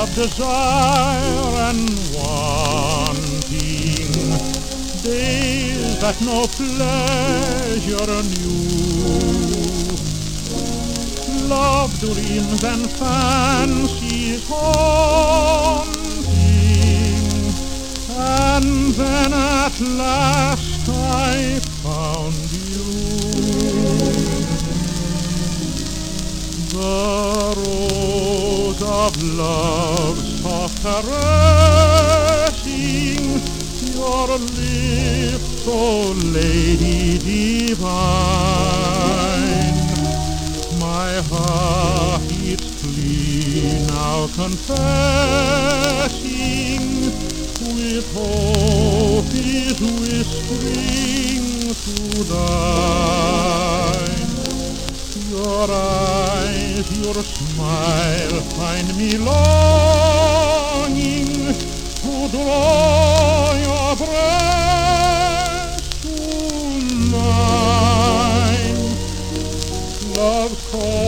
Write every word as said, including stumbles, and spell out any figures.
of desire and wanting, days that no pleasure knew. Love dreams and fancies haunting, and then at last I found you. The rose of love's soft caressing, your lips, O Lady divine. My heart beats clean now confessing, with hope is whispering to thine. Your eyes, your smile find me longing to draw your breast to mine. Love calls